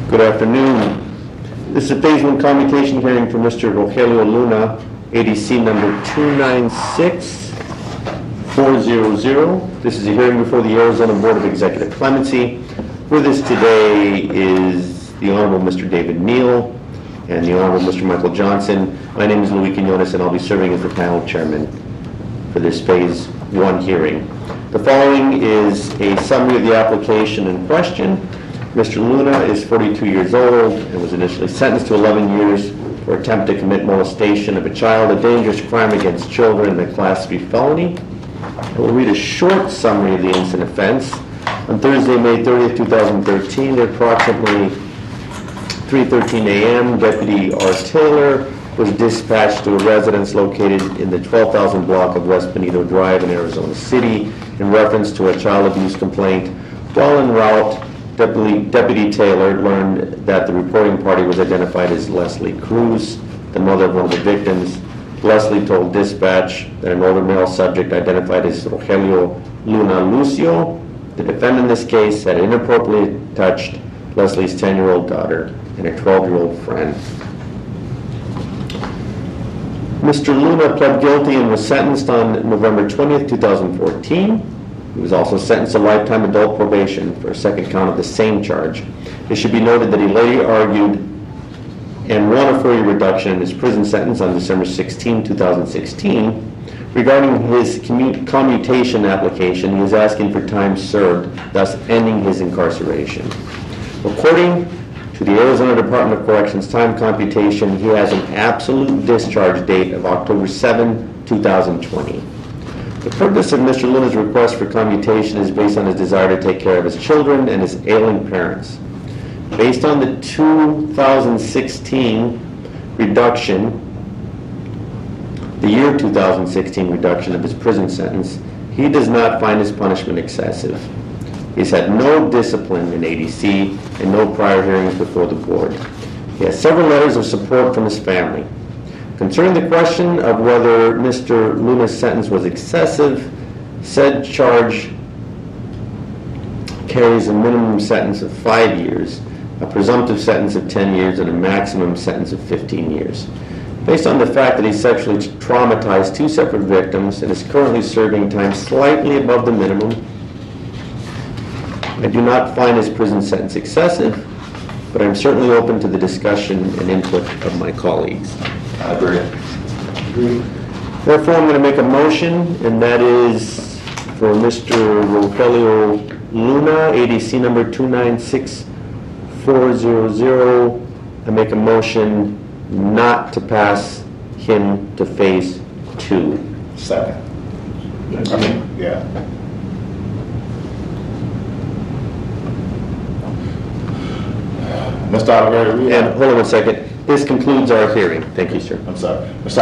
Good afternoon. This is a Phase 1 commutation hearing for Mr. Rogelio Luna, ADC number 296400. This is a hearing before the Arizona Board of Executive Clemency. With us today is the Honorable Mr. David Neal and the Honorable Mr. Michael Johnson. My name is Louis Quinones, and I'll be serving as the panel chairman for this Phase 1 hearing. The following is a summary of the application in question. Mr. Luna is 42 years old and was initially sentenced to 11 years for attempt to commit molestation of a child, a dangerous crime against children, and a Class 3 felony. I will read a short summary of the instant offense. On Thursday, May 30th, 2013, at approximately 3:13 a.m., Deputy R. Taylor was dispatched to a residence located in the 12,000 block of West Benito Drive in Arizona City in reference to a child abuse complaint. While en route, Deputy Taylor learned that the reporting party was identified as Leslie Cruz, the mother of one of the victims. Leslie told dispatch that an older male subject identified as Rogelio Luna Lucio, the defendant in this case, had inappropriately touched Leslie's 10-year-old daughter and a 12-year-old friend. Mr. Luna pled guilty and was sentenced on November 20th, 2014. He was also sentenced to lifetime adult probation for a second count of the same charge. It should be noted that he later argued and won a further reduction in his prison sentence on December 16, 2016. Regarding his commutation application, he is asking for time served, thus ending his incarceration. According to the Arizona Department of Corrections time computation, he has an absolute discharge date of October 7, 2020. The purpose of Mr. Luna's request for commutation is based on his desire to take care of his children and his ailing parents. Based on the 2016 reduction, the year 2016 reduction of his prison sentence, he does not find his punishment excessive. He's had no discipline in ADC and no prior hearings before the board. He has several letters of support from his family. Concerning the question of whether Mr. Luna's sentence was excessive, said charge carries a minimum sentence of 5 years, a presumptive sentence of 10 years, and a maximum sentence of 15 years. Based on the fact that he sexually traumatized 2 separate victims and is currently serving time slightly above the minimum, I do not find his prison sentence excessive, but I'm certainly open to the discussion and input of my colleagues. I agree. Therefore, I'm going to make a motion, and that is for Mr. Rogelio Luna, ADC number 296400. I make a motion not to pass him to Phase 2. Second. Yeah. Mr. Oliveira, And hold on one second. This concludes our hearing. Thank you, sir. I'm sorry. Mr.